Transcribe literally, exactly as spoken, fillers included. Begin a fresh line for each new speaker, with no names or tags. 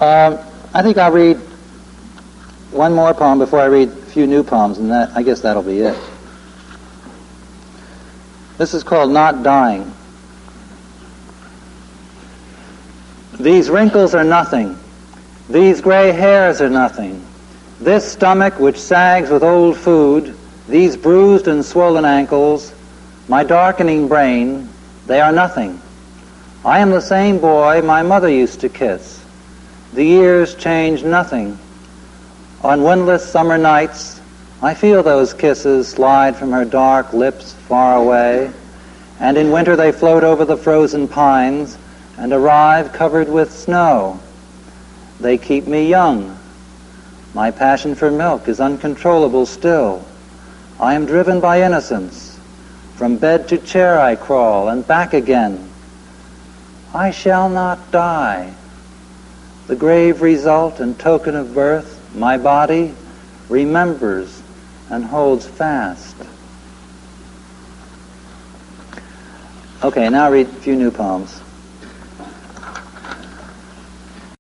Um, I think I'll read one more poem before I read a few new poems, and that I guess that'll be it. This is called Not Dying. These wrinkles are nothing. These gray hairs are nothing. This stomach which sags with old food, these bruised and swollen ankles, my darkening brain, they are nothing. I am the same boy my mother used to kiss. The years change nothing. On windless summer nights, I feel those kisses slide from her dark lips far away, and in winter they float over the frozen pines and arrive covered with snow. They keep me young. My passion for milk is uncontrollable still. I am driven by innocence. From bed to chair I crawl, and back again. I shall not die. The grave result and token of birth, my body remembers and holds fast. Okay, now I'll read a few new poems.